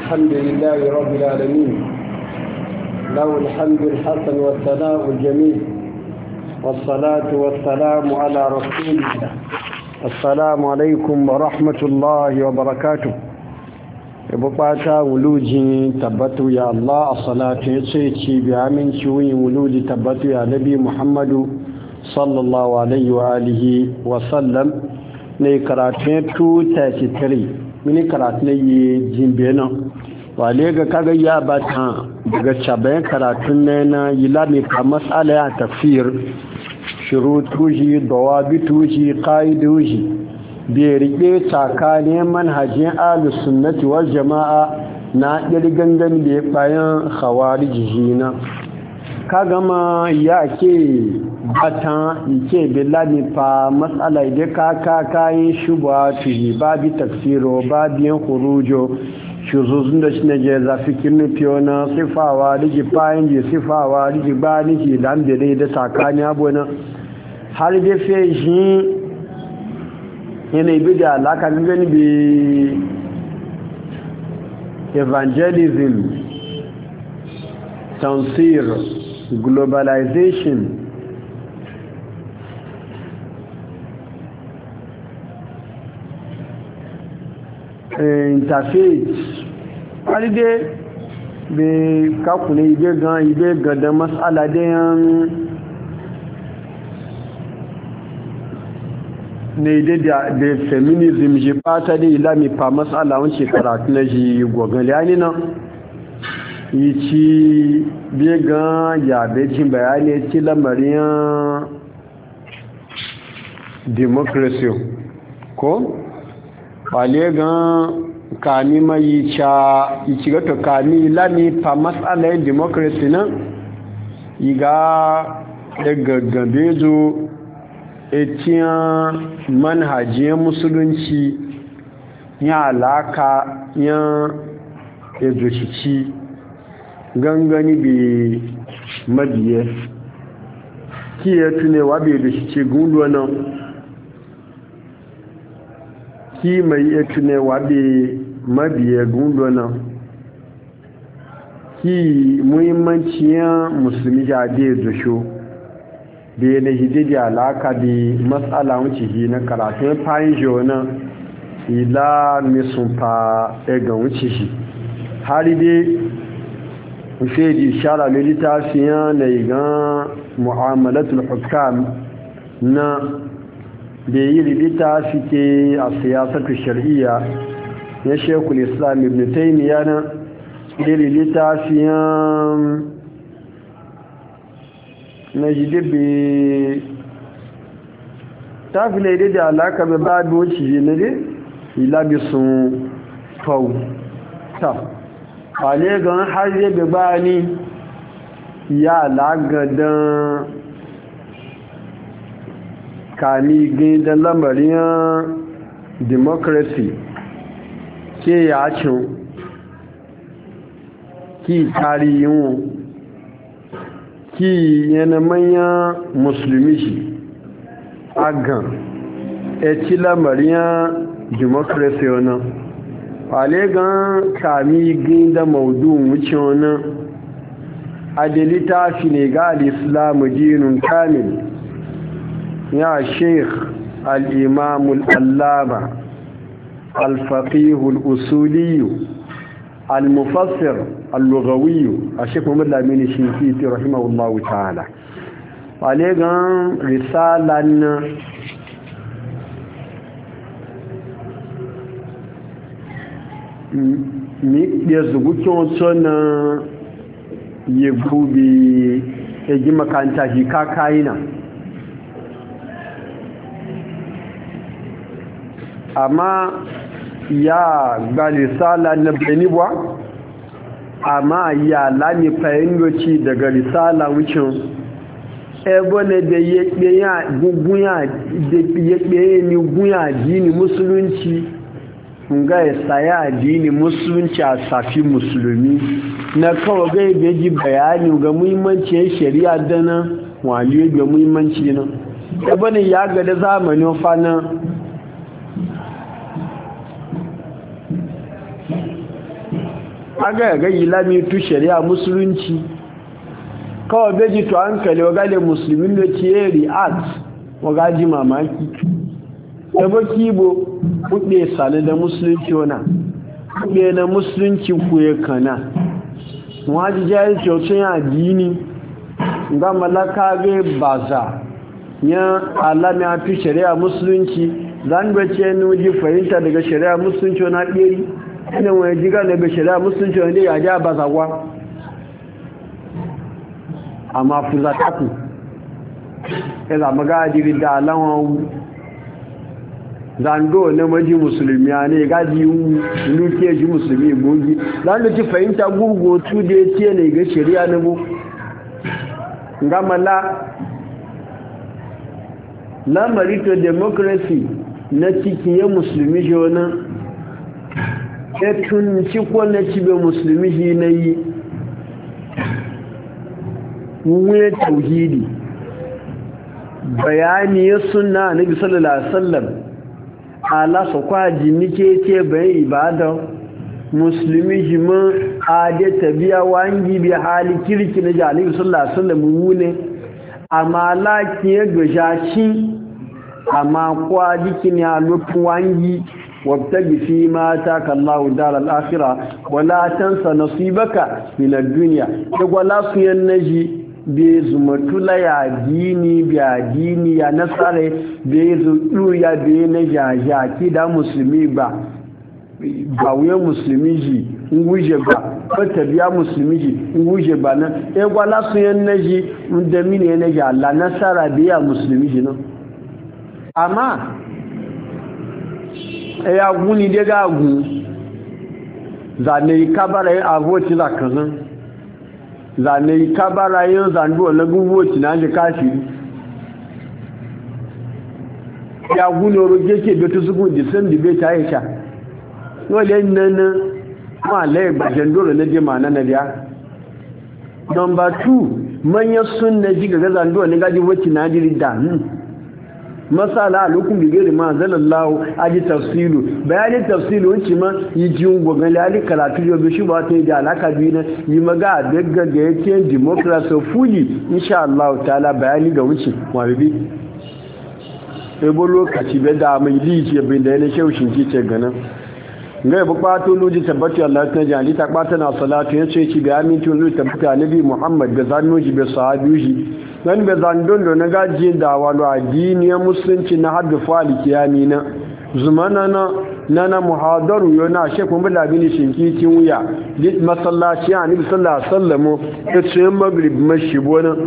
الحمد لله رب العالمين، له الحمد الحسن والثناء الجميل، والصلاة والسلام على رسول الله. السلام عليكم ورحمة الله وبركاته. bukata wuluji tabbatu ya Allah, as-salatu yace bi aminci wuluji tabbatu ya Nabi Muhammadu sallallahu alaihi wa alihi wa sallam. Ne karatu 233 mini karatu ne jimbe nan wale ga kaga ya bata daga cabayan karatun ne na yilami ka mas'ala ya tafsir shurutuji dawabituji qaiduji bai rike tsakanin manhajin ahlus sunnati wal jama'a na gangan da bayan khawariji na kaga ma ya ke bata yake billahi fa mas'ala da kayin shubatu babi tafsiro babiyan khurujo shuzuzun da shine je zafikin nufiona sifawa diji bayan je sifawa diji bani ki dan da tsakanin abona har da fe shi yana ibi da alaka gani bi evangelism, tansir, globalization, interfaith wani dai bai kakune ibe gada matsala dayan ne da feminism ji fata da ilami fa matsala wance karatu na ji gogali yani nan yi ci began yabejin bayani ci lamarin democracy ko wale gan kami mai ci gato kami ilami fa matsala yin democracy nan yi ga gaggabe zo etiyan manhajiyar musulunci ya alaka ya ezochici gangani bai mabiye ki ya tunewa bai ezochici gundu nan ki mai ya tunewa bai mabiye gundu nan ki muhimmanciyar musulmi ya da ezosho da yana hide da alaka da matsala wuce shi na karatun fayin jona ila misun fa ga wuce shi hari dai wuce da shara da littafiya na igan mu'amalatul hukam na da yi littafi ke a siyasatu shari'a ya shekul islam ibn taimiyya na da littafiyan na jidibe ta fi laide da alaka mai ba da wuce ji na dai ilabi sun fau ta kwale gan har yabe ba ni ya alagadan kami gindan lamarin democracy ke yacin ki tarihin ki yana manyan musulmi shi agan eti lamariyan democracy wani wale gan kami ginda maudun wuce wani adalita fi ne ga al'islamu dinun kamil ya sheikh al'imamul allama al-faqihul usuliyu al-mufassir al-lughawi Sheikh Muhammad Lamini Shinkiti rahimahullahu ta'ala wale gan risalan mi ya zugukin sona ya gobe ya ji makanta shi kakayina amma ya ga risalan na benibwa amma ya lami fahimci daga risala wucin ebole da ya ni gunya dini musulunci nga ya saya dini musulunci a safi musulmi na kawai gai gaji bayani ga muhimmancin shari'a dana waliyo ga muhimmanci nan ebole ya ga da zamanin fana aga ga ilami tu shari'a musulunci kawai beji to hankali wa gale musulmin da ce react wa gaji mamaki ebe kibo kuɗe sale da musulunci wana kuɗe na musulunci kuye kana waji jari kyautu ya dini ga malaka ga baza ya alami a fi shari'a musulunci zan bace nuji fahimta daga shari'a musulunci wana ɗeri ina wani jiga daga shari'a musulunci wanda ya ja baza kwa amma fuzataku ya zama gajiri da alawan zando na maji musulmi ne gaji nuke ji musulmi gogi zando ci fahimta gurgotu da ya ce ne ga shari'a na bu gamala lamarito democracy na cikin ya musulmi shi wani ya tunci ko na cibe musulmi shi na yi wuye tauhidi bayani ya suna nabi sallallahu alaihi wasallam ala so kwaji nike ce bayan ibada musulmi jima ade tabiya wangi bi hali kirki na jalibi sallallahu alaihi wasallam wune amma laki ya gajaci amma kwaji kin ya lutu wangi wabtagi fi ma taka Allahu daral akhirah wala tansa nasibaka min ad-dunya wala su yannaji bai zumatula ya dini biya dini ya nasare bai zuɗu ya bai na jajaki da musulmi ba wuye musulmi ji nguje ba wata biya musulmi ji nguje ba nan gwala su yan na ji da mini ya na ji Allah nasara biya musulmi ji nan amma ya guni daga gun zane kabara ya avoti za kazan zane kabara yin zanduwa na guguwaci na ji kafiri ya gune roge ke betu zugun disan dibe ta yi sha wale nana ma laye bajen dole na jima na biya number 2 manyan sun na ji ga zanduwa na gaji wacce na jiri da masala alukun bigiri ma zalallahu aji tafsilu bayanin tafsilu wuce ma yi jin gogon lalin karatu yau bishi ba ta yi da alaka biyu na yi maga a daga ga yake democracy fully insha Allah ta'ala bayani ga wuce wabibi ebo lokaci bai da mai lice bin da yana shaushin kice ganin ga yabu kwato luji tabbata Allah ta jali ta kwata na salatu ya ce ki ga aminci luji tabbata nabi Muhammad ga zannoji bai sahabi shi nan bai zandon da na gaji da wani addiniyar musulunci na hadda fali kiyami na zumana na muhadaru yau na shekun bula bini shinkitin wuya masallaci a nabi sallallahu alaihi wasallam ya ce magrib mashibo nan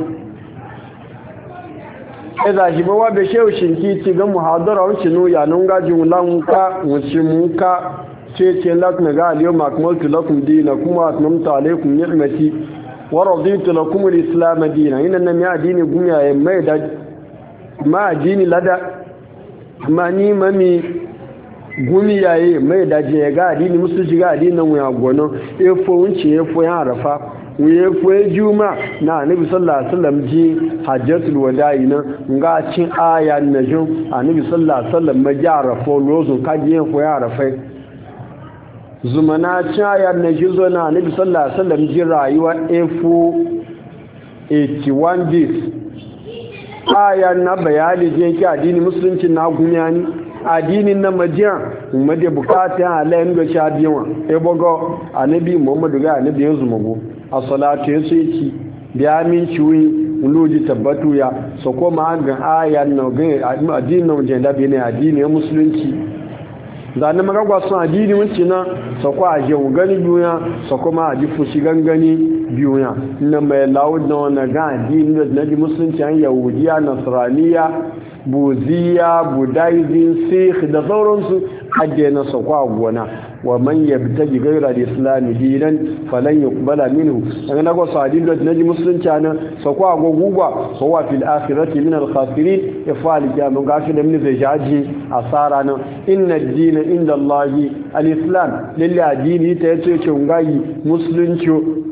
ya zashi ba wa bai shehu shinkiti ga muhadara wancin wuya nan gajin lanka wuce muka ce lakum ga aliyu makmaltu lakum dina kuma atmamta alaikum ni'mati wa raditu lakum al-islam dinan ina nan ya dini gumiya mai da ma dini lada ma ni mami gumiya mai da je ga dini musulci ga dinin wuya gono efo wunci efo ya arafa efo juma na annabi sallallahu alaihi wasallam ji hajjatul wada'i na nga cin aya najum annabi sallallahu alaihi wasallam ma ja arafa lozo kaje efo ya arafa zumana cayar na jizo na nabi sallallahu alaihi wasallam ji rayuwa efo 81 days ayar na bayani je ki addini musulunci na gumyani addinin na majiya umade bukata halayen ga sha biwa e bogo annabi muhammadu ga annabi yanzu mago as-salatu yace biya min ciwi uluji tabbatu ya so ko ma ga ayar na ga addinin na jenda bi ne addinin musulunci zanen magagwa sun adini wuce na sako a jewu gani biyu sako ma a ji fushi gangani biyu na mai lawud na wani ga adini da na ji musulunci an yahudiya nasraniya buziya budaizm sikh da sauransu ajiye na sako a gona wa man yabtaji ghayra al-islam dinan falan yuqbala minhu an ga wasu adini da na ji musulunci an sako a goguba huwa fil akhirati min al-khasirin ifal jamu gashi da min zai jaji asara nan inna ad-din inda Allah al-islam lillahi adini ta yace ce ngai musulunci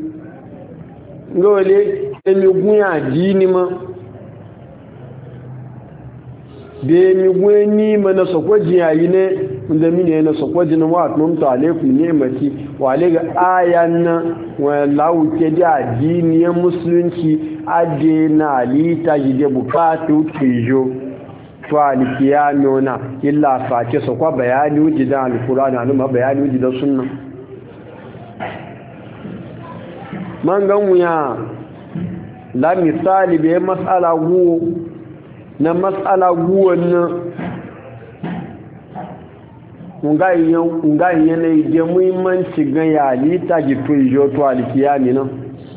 ngole emi gunya adini ma be mi gweni mana soko jiyayi ne inda mini yana sokwajin wa atmamtu alaikum ni'mati wa alayka ayan wa lauke da addinin musulunci adena alita jide bukatu tijo to alkiyano na illa face so kwa bayani wujidan alqur'ani anuma bayani wujidan sunna man gan wuya la misali be mas'ala guwo na mas'ala guwo na ungayen yanayi da muhimmanci gan yalita gito ijo to alkiyami nan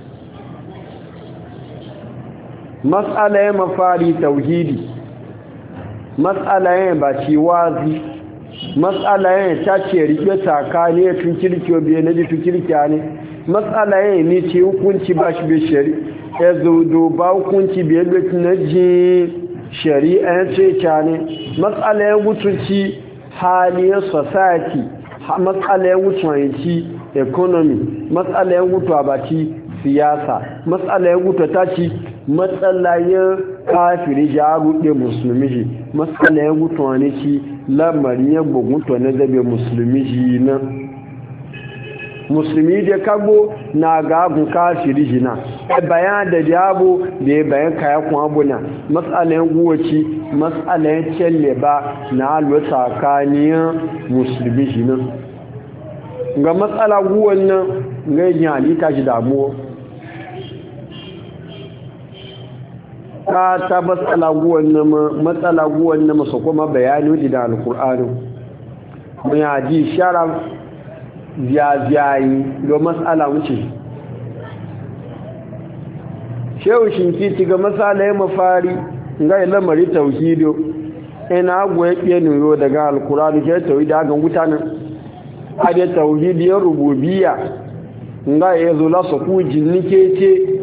mas'ala ya mafari tauhidi mas'ala ya ba ci wazi mas'ala ya tace rike takani ya tun kirkiyo biye na ji tun kirkiya ne mas'ala ya ne ce hukunci ba shi bai shari ya zo ba hukunci biye da na ji shari'a ya ce ne mas'ala ya gutunci haliyar society matsalar wucin economy matsalar wutu abaci siyasa matsalar wutu taci matsalar kafiri jaruɗe musulmi ji matsalar wutu wani ci lamarin ya bugunto na zabe musulmi ji na musulmi da kago na gagun kafiri ji na bayan da jabo da ya bayan kaya kuma abuna matsalar guwaci matsalar celle ba na alwa tsakaniyar musulmi shi nan ga matsala guwan nan ga yin halitta shi damuwa ta matsala guwan nan masu kuma bayani wajen da alkur'anu mun yaji sharaf ziyaziyayi ga matsala wuce shehu shinkiti ga matsala ya mafari ga lamari tauhido ina agwa ya ƙe nuro daga alkurani ke tauhidi hagan mutanen a da tauhidiyar rububiya nga ya zo lasa kujin nike ce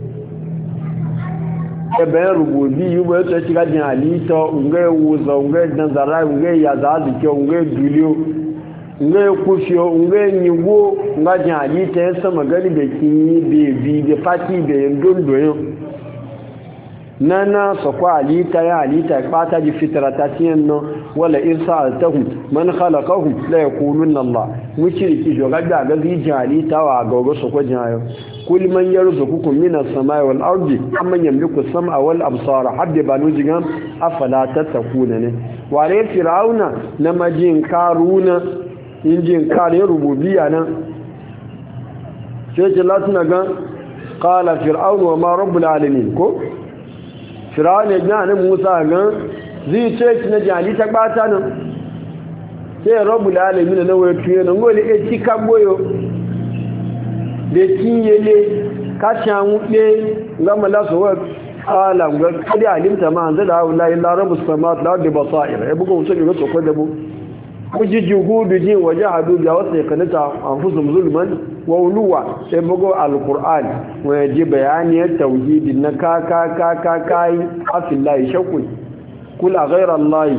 ebe rububiyu ba ya tsaye shiga jin halitta nga ya wuza nga ya danzara nga ya zazike nga ya duliyo nga ya kufiyo nga ya nigo nga jin halitta ya sama gani da kinyi bebi da fati da yin dondoyin nana sakwa alita ya alita bata ji fitratatin no wala irsaltahum man khalaqahum la yaquluna Allah mushriki joga ga ziji alita wa gogo sakwa jayo kul man yarzuqukum minas samai wal ardi amman yamliku as-sam'a wal absara habba banu jigan afala tatakuna ne ware fir'auna na majin karuna injin kare rububiyya nan sai latuna ga qala fir'aunu wa ma rabbul alamin ko firawun ya gina musa gan zai ce na jali ta bata nan sai ya rabu da alamin na waya tuye nan gole e ci kagboyo da kinyele kashan wuɗe ga malasa wa alam ga kadi alimta ma an zada haula illa rabu samat da wadda basair ya buga wuce ga sokon da bu kuji juhudu jin waje hadu da wasu ya kanita an fusum zulman wa uluwa sai bugo alquran wa yaji bayaniyar tauhidin na kai afillahi shakun kula ghayra allahi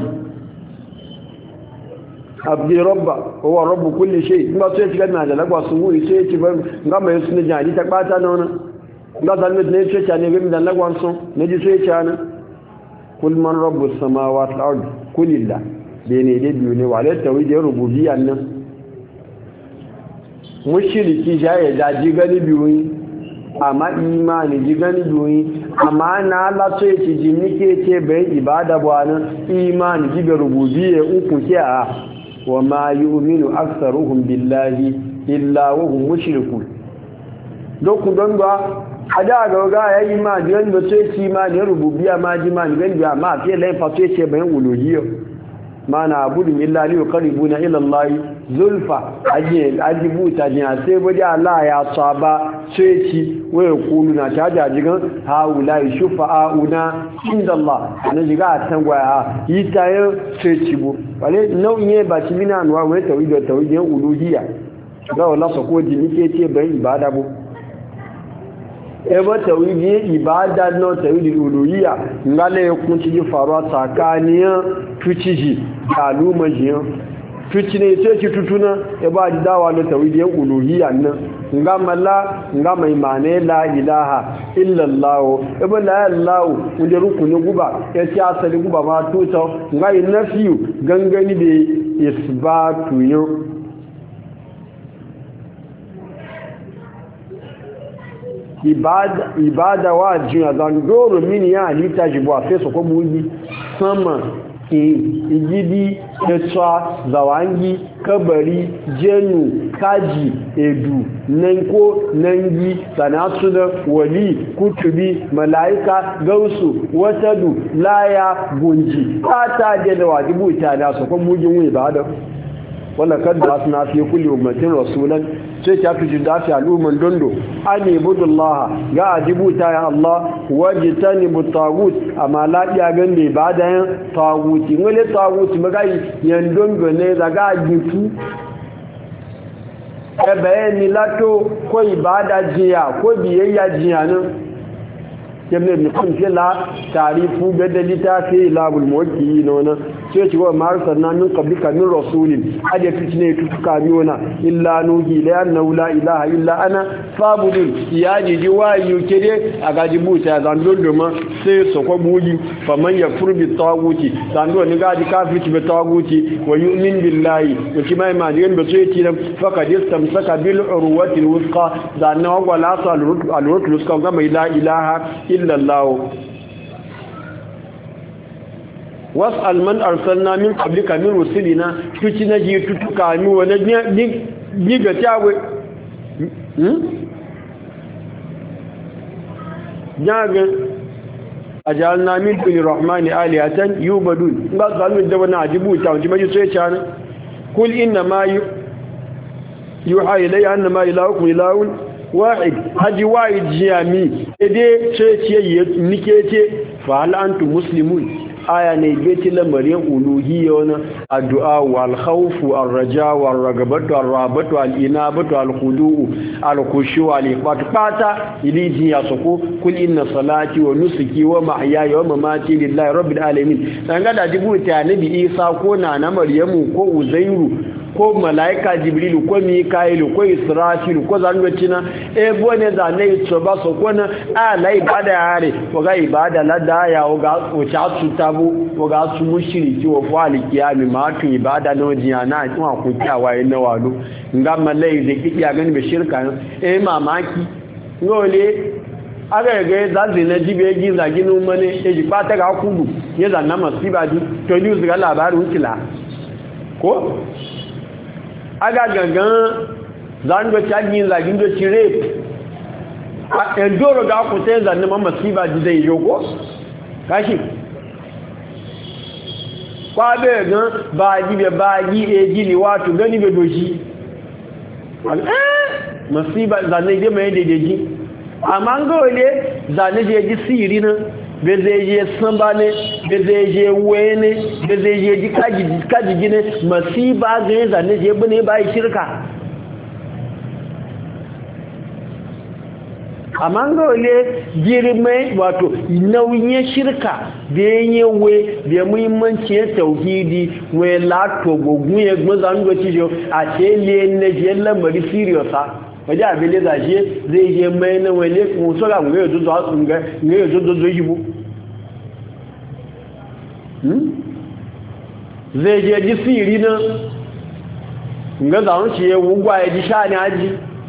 abdi rabba huwa rabb kulli shay kuma sai shiga na da lagwa sun wuri sai ci ban ngama yasu ne jani ta bata nona ga zalmi ne ce ta ne ga da lagwan sun ne ji sai ta ne kul man rabbus samawati wal ardi kulillah bene da biyu ne wale tauhidin rububiyya nan mushriki jaye da ji gani biyu amma imani ji gani biyu amma na Allah so yake ji nike ce bai ibada ba nan imani ji ga rububiyya uku ke a wa ma yu'minu aktharuhum billahi illa wa hum mushrikun dokun don ba ada ga yayi ma ji wanda so yake imani rububiyya ma ji ma gani ba ma sai lai fa so yake bai uluhiyya ma na abudu illa li yuqarribuna ila Allah zulfa ajibuta jiya sai budi Allah ya saba sai ci waya kulu na ta jajigan haula shufa'auna inda Allah na jiga tangwaya yi tayin sai ci bu wale nau'in ba ci mina anwa wai tauhidin uluhiyya ga wala sako ji nike ce bai ibada bu ebe tauhidin ibada no tauhidin uluhiyya ngale kun ci faruwa tsakanin tuciji da alumajiyan tucine sai ki tutuna ya ba ji dawa da tawhidiyar uluhiyya nan nga malla nga mai mane la ilaha illa allah ibn la allah unde rukuni guba ya ci asali guba ma tuta nga nafiyu gangani be isbatu yo ibada wa jiya zan doro mini ya alita jibo a feso ko buyi sama igidi etsa zawangi kabari jenu kaji edu nanko nangi sanatu da wali kutubi malaika gausu watadu laya gunji ta da wajibu ta da su ko bugin wi ibada wala kadda asna fi kulli ummatin rasulan sai ta fi dafi al'umman dondo an ibudullah ga ajibuta ya Allah wajtanibu tagut amma la ya gande ba da yan taguti ngole taguti magai yan dondo ne daga gitu ebe ni lato ko ibada jiya ko biyayya jiya nan kemne ni kun kila tarifu gadalita fi labul muwakki nona sai ci wa marsa nan min qablika min rasulin aje fitne tuka miona illa nuhi la annahu la ilaha illa ana fabudun ya ji wayu kede aga jibuta zan dondoma sai so ko buji faman yakfur bi taguti zan do ni gaji kafirci bi taguti wa yu'min billahi to ki mai madiyan ba sai ci nan faqad istamsaka bil urwati al wusqa zan na wala al wusqa ga mai la ilaha illa allah was'al man arsalna min qablika min rusulina tuci naji tutuka mi wala ni ga tawe jaga ajalna min kulli rahmani aliyatan yubadun ba zalmin da wani ajibu ta wani maji sai cana kul inna ma yuha ilayya annama ilahukum ilahun wahid haji wahid jami ede sai ce nike ce fa hal antum muslimun aya ne beti lamarin uluhiyya wani addu'a wal khawfu ar-raja wal ragabatu ar-rahabatu al-inabatu al-khudu'u al-khushu' wal-ifat fata iliji ya soko kul inna salati wa nusuki wa mahyaya wa mamati lillahi rabbil alamin dan ga da jibuta nabi Isa ko na Maryamu ko Uzairu ko malaika Jibrilu ko Mika'ilu ko Israfilu ko zanwacina bone da ne to ba so ko na ala ibada yare ko ga ibada ladaya o ga o cha tutabu o ga su mushriki o fali kiyami ma tu ibada no jiyana tun ku kyawa ina walu ngam lai da kiya gani be shirka mamaki ngole aga ga zazi na jibe gi zaginu mane eji pata ga kudu ya zanna masiba di to news ga labarin kila ko aga gangan zan ga tagin zagin do rape a endoro ga ku sai zanna masiba di dai yogo kashi kwa be gan ba gi eji ni watu gani be doji masiba zanne dai mai dedeji amma ngole zanne je ji siri na be zai je samba ne be zai je wene be zai je ji kaji gine masiba ga zanne je bane ba shirka amma ngole girme wato nauyin shirka da yayi da muhimmancin tauhidi we la to gogun ye gbozan go tijo a ce le ne je lamari serious wajen abin da zashe zai je mai na wale mutu ga ngayo zozo yiwu zai je ji siri na nga zaun ci ya wugwa ya ji sha ne aji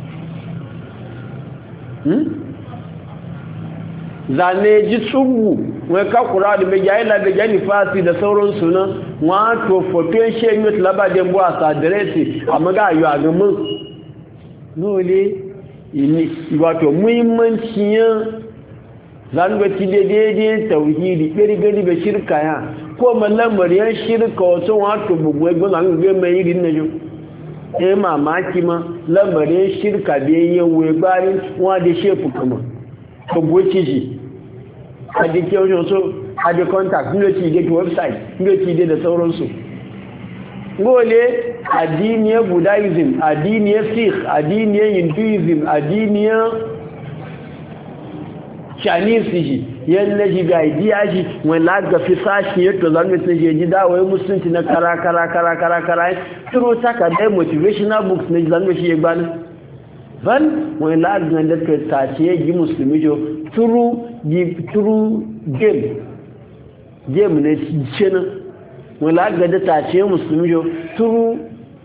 zane ji tsugu wai kakura da mai yayi labe gani fasi da sauransu nan wato foton shi yi labaden buwa sa direti a magayo a gamin dole wato muhimmancin zangoci daidai tauhidi gari bai shirka ya ko malambariyar shirka wasu wato bugu ya gwana ga mai irin na jo mamaki ma lambariyar shirka bai yin wai bayan wadda shefu kama tabboci shi a jikin wajen so a da contact inda ci da website inda ci da sauransu gole addiniyar buddhism addiniyar sikh addiniyar hinduism addiniyar chinese ji yan na ji ga idea ji wala ga fi sashi yato zan mutum je ji dawo ya musulunci na kara turo taka da motivational books ne zan ga shi ya gbani ban wala ga da ta ce ji musulmi jo turu game ne ce na wala ga da ta ce musulmi jo turu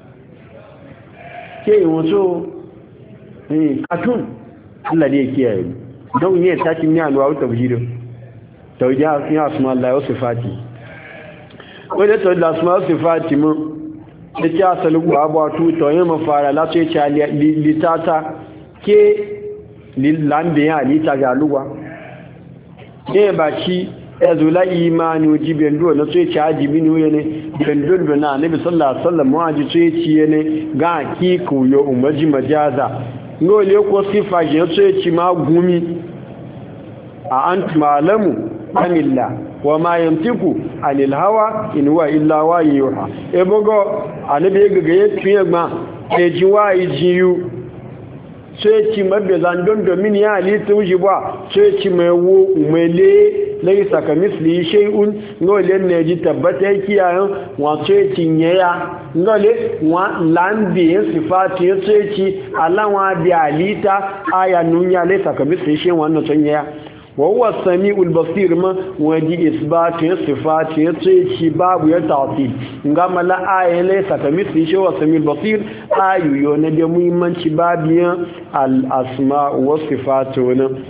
ke wato katun Allah ne ya kiyaye don yi ta kin ya alwa tawhidin tawhid ya asma Allah wa sifati wanda tawhid asma wa sifati mu da ta asalu babu tu to yin mafara la sai cha litata ke lilambe ya lita ga luwa ke ba shi ezula imani jiben do na sai cha jibinu ne bendon do na nabi sallallahu alaihi wasallam waji sai ci ne ga ki ku yo umaji majaza ngole ko sifa je sai ci ma gumi a antum alamu amilla wa ma yamtiku anil hawa in huwa illa wahyuha e bogo anabi gaga yetu ma e ji wayi jiyu sai ci mabbe zandon domin ya ali tuji ba sai ci mai wo umele laisa kamisli shay'un ngole ne ji tabbata kiyayen wa sai ci nyaya ngole wa lambi sifati sai ci alawa bi alita aya nunya laisa kamisli shay'un wannan sanya وهو السميع البصير ما ودي إثبات صفات يتشي باب يتعطيل نقام لا آية ليس كمثل شيء هو السميع البصير آية يونبي مهمان شباب الأسماء والصفات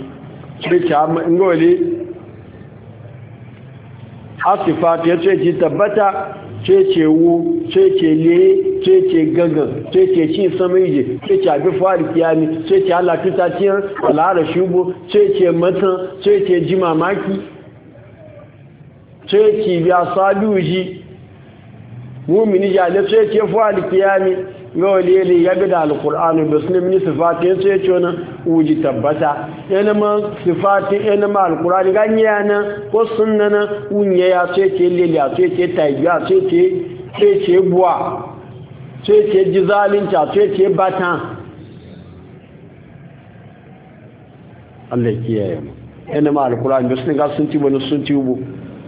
نقول الصفات يتشي تبتا cece wo cece le cece gagan cece cin samaije cece abi fari kiyami cece Allah tutaciyar alara shubo cece matan cece ji mamaki cece biya saluji mumini jale cece fari kiyami ga walele ya bi da alkur'ani da sunan mini sifati ya ce ce wani uji tabbata yana ma sifati yana ma alkur'ani ganye yana ko sunna na unye ya ce ce lele ya ce ce taibiya ce ce buwa ce ce jizalinta ce ce batan Allah ya kiyaye mu yana ma alkur'ani da sunan ga sun ci wani sun ci ubu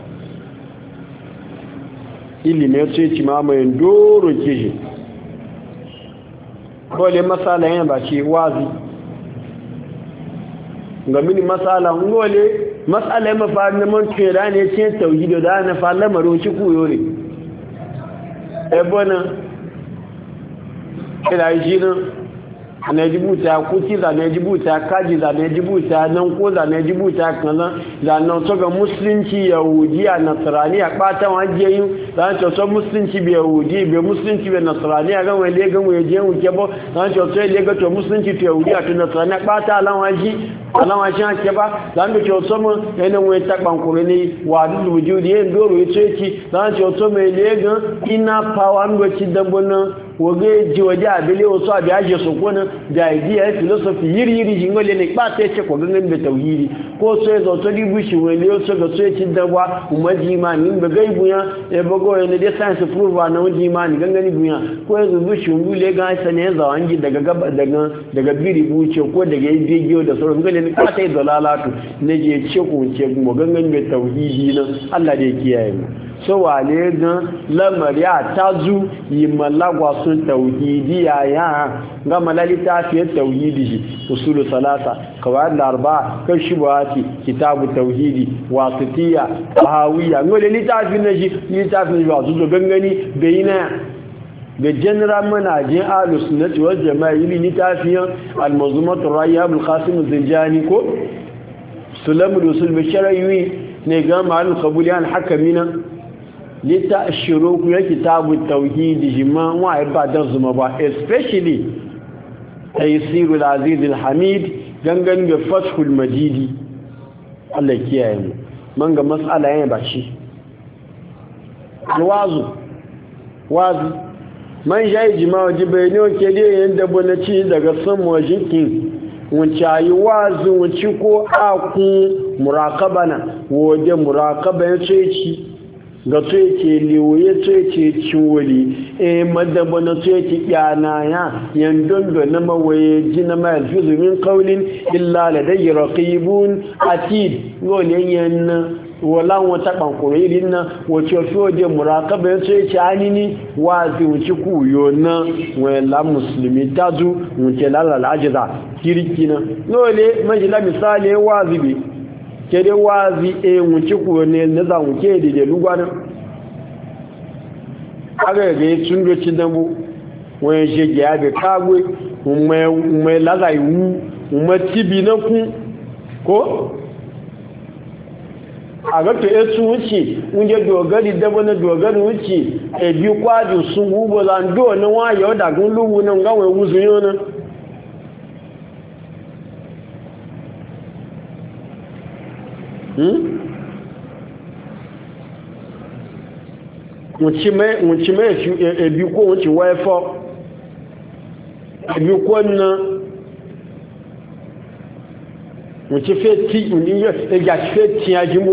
ilimin ce ci mamayin doro ke shi kole masala yana ba ce wazi ga mini masala ngole masala ma fa na mun kira ne ce tauhid da na fa lamarin ci kuyo ne e bona ila jina na jibuta kuti za na jibuta kaji za na jibuta nan ko za na jibuta kaza za na to ga musulunci yahudiya nasraniya bata waje yin za na to musulunci be yahudi be musulunci be nasraniya ga wale ga waje yin ke bo za na to le ga to musulunci to yahudiya to nasraniya bata alan waje ake ba za na to so mu yana wai ta bankure ne wa du wujudi yin doro yace ki za na to me le ga ina power ndo ci dambona wage ji waje abele wasu abi aje su kona da idea philosophy yiri jingole ne ba ta ce ko gangan da tauhidi ko sai zo to di bushi wele so ga so ci dawa umaji mani ba gaibu ya e bago ne da science prove na uji mani gangani buya ko yanzu bushi ngule ga sane za wangi daga biri buce ko daga bidiyo da sauran ngale ne ba ta dalalatu ne je ce ko ce mu gangan da tauhidi nan Allah da ya kiyaye mu so wale gan lamari a tazu yi malagwa sun tauhidi ya ga malalita fiye tauhidi shi usulu salasa kawai da arba kan shi buhati kitabu tauhidi wasitiya hawiya ngole littafin na shi littafin ba su zo gangani bayina ga general manajin ahlus sunnati wal jamaa yi littafin al-manzumatu rayya abul qasim az-zinjani ko sulamul usul bi shar'i ne ga ma'al qabuliyan hakamina lita shiruku ya kitabu tauhidi jima wa ibadan zuma ba especially taysirul aziz alhamid gangan da fathul majidi Allah kiyaye mu man ga mas'ala yana ba shi wazi man jayi jima wajibe ne ke da yanda bonaci daga samu jikin wuce yi wazi wuce ko akun murakabana waje murakaba ya ce ci ga to yake liwoye to yake ciwoli madaba na to yake yana ya yandondo na mawaye ji na mai alfizu min qawlin illa ladayhi raqibun atid ngole yan wala wata bankure irin na wace fiye muraqaba to yake anini wazi wuci kuyo na wala muslimi tazu wuce lalala ajiza kirkina ngole majila misali wazi bi kede wazi wuce kuyo ne na za wuce da lugwana aga ga tun do ci dambu wani shege ya be kagwe umma laza iwu umma tibi na ku ko aga to esu wuce unje dogari dabo na dogari wuce bi kwadu sun gubo lando na wayo da gun luwu na ngawe wuzu yona wọ́n mẹ́ ẹ̀bí kó wọ́n ti wá ẹfọ́ ẹ̀bí kó ná wọ́n ti fẹ́ tí ìníyàn ẹjà ti fẹ́ tí ajímó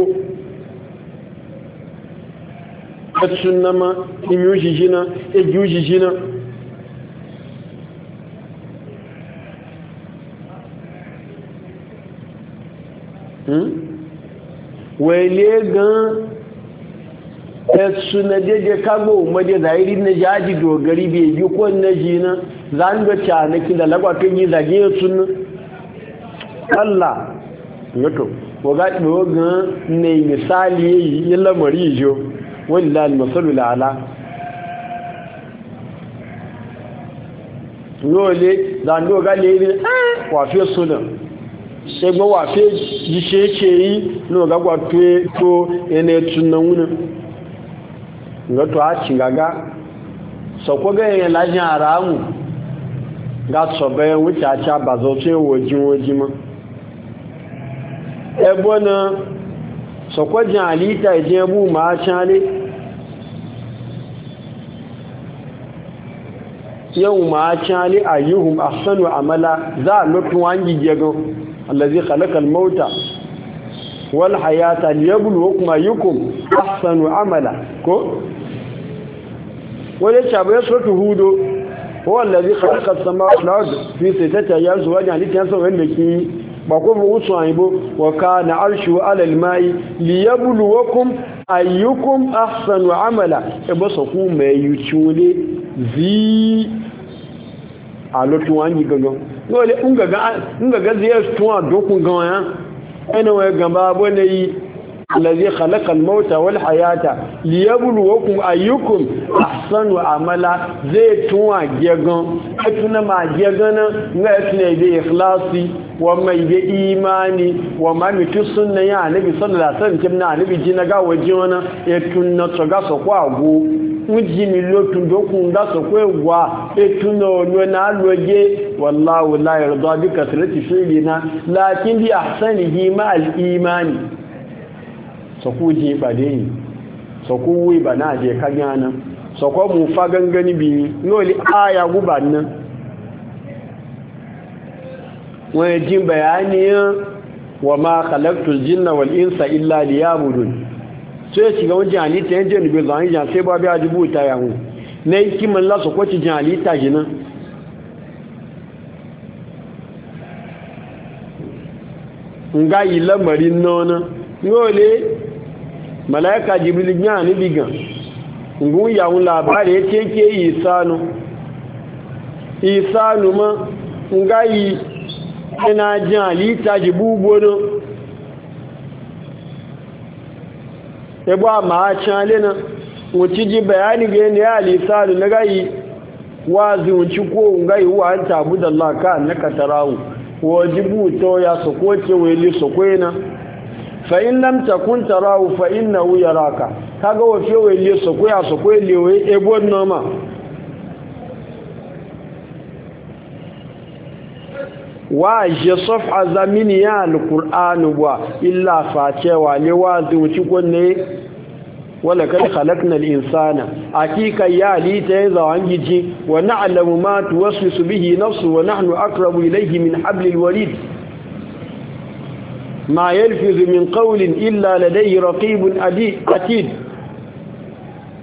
ẹ̀tún náà má ìmí òṣìṣì náà ẹjú òṣìṣì náà wẹ̀lẹ́ gan suna daidai kago umarje zahiri na jaji dogari bai yi ko na ji na zan ga canaki da lagwatun yi zage suna Allah yato waga ɗogon ne misali yi lamari jo wani lalai masalu la'ala yole zan doga lere wafe suna ẹgbẹ́ wafe jíṣẹ́ ṣe yí ní ọgbàgbà tó ẹnẹ tunan wunan ngato a cingaga sokwa ga yin lajin haramu ga sobe wuce a ca ba zo ce wajin ma ebo na sokwa jin halitta ije bu ma a cale yau ma a cale ayyuhum ahsanu amala za a lutun wangi gegan allazi khalaqal mauta wal hayata liyabluwakum ayyukum ahsanu amala ko wani shabu ya sotu hudu wallazi khalaqa as-samawati wal arda fi sittati ayyamin zuwajan halittan sa wanda ki ba ko mu usu ayibo wa kana arshu ala al-ma'i liyabluwakum ayyukum ahsanu amala e ba so ku me yuchule zi a lotu wani gagan dole unga zai tuwa dokun gawa ya ana waya gaba bane yi الذي خلق الموت والحياة ليبلوكم أيكم أحسن عملا زي توا جيغان اتنا ما جيغان نتنا دي إخلاصي وما يدي إيماني وما متسنة يا نبي صلى الله عليه وسلم كمنا نبي جينغا وجيوانا اتنا تغا سقوا أغو ujimi lotun dokun da so kwewa etuno lona loje wallahu la yarda bi kasrati fi'lina lakin bi ahsanihi ma al-imani sọkú jí ìpàdé yìí sọkú wú ìbà náà jẹ kágbáná sọkọ́ mú fá gangani bí ní olí áyà gúbà náà wọ́n jí bayaniyan wa ma khalaqtul jinna wal insa illa liya'budun so ya shiga wajen halitta yan jẹ́ nìgbẹ̀ zan yíjà sai ba bí ajibu ta yawon na yi kiman lasa kwaci jin halitta gina nga yi lamarin nona yole malaika jibril ya ni bigan ngun yawun labari ya ce ke isanu ma nga yi ina jin halitta jibubono ebo a ma'acin na wuci ji bayani ga yana ya alisanu na gayi wazi wuci ko gayi wa an tabu da Allah ka annaka tarahu wajibu to ya soko ce wele soko yana fa in lam takun tarahu fa innahu yaraka kaga wa fi wele soko ya soko lewe ebo noma wa je safha zamini ya alquran wa illa fa cewa ne wazi wuci ko ne wala kad khalaqnal insana hakika ya lita yaza wangiji wa na'lamu ma tuwaswisu bihi nafsu wa nahnu aqrabu ilayhi min hablil warid ma yalfizu min qawlin illa ladayhi raqibun atid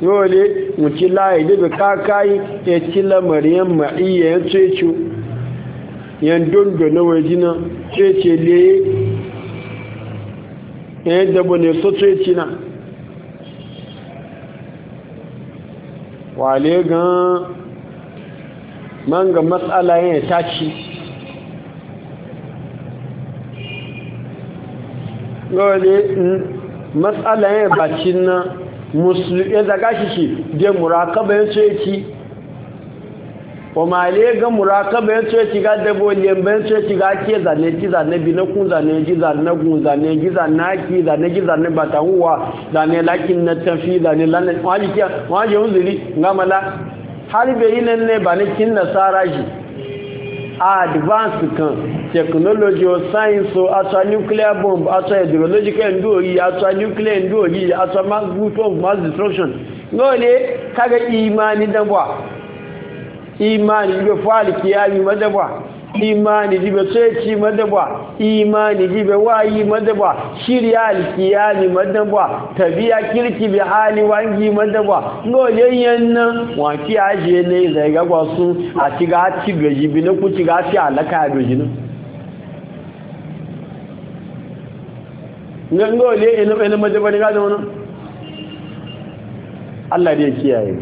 dole mu ci layi da kakai ya ci lamarin ma'iyya ya tsoci yan dondo na wajina tsoci le yan dabo ne so tsoci na wale gan man ga matsala ya tashi dole matsala ya bacin na musulmi ya zaga shi je murakaba ya tsoci o male ga murakaba ya tsoci ga dabo lemba ya tsoci ga ke zane ki zane bi na kun zane ji zane gun zane gi zane ki zane gi zane bata huwa zane lakin na tafi zane lan wani kiya wani uzuri ngamala har bai nan ne ba ne kin nasara shi advance kan technology or science so asa nuclear bomb asa hydrological ndori asa nuclear ndori asa mass destruction ngole kaga imani da ba imani be fali kiyami madaba imani dibe tsoci madaba imani dibe wayi madaba shirya alkiyami madaba tabiya kirki bi hali wangi madaba ngole yanna waki aje ne zai ga kwasu a tiga gaji bi na ku tiga fi alaka doji ne ngole ina madaba ne ga da wannan Allah ya kiyaye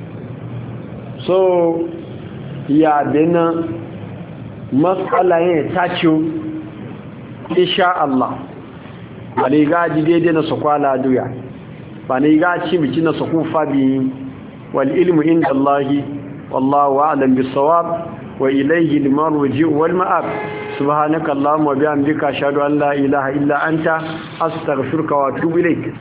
so ya bena matsala yin taciyo insha Allah ba ne ga ji daidai na su kwala duya ba ne ga ci biki na su kufa biyi wal ilmu inda Allahi wallahu a'lam bis-sawab wa ilayhi al-marji wal ma'ab subhanaka allahumma wa bihamdika ashhadu an la ilaha illa anta astaghfiruka wa atubu ilayk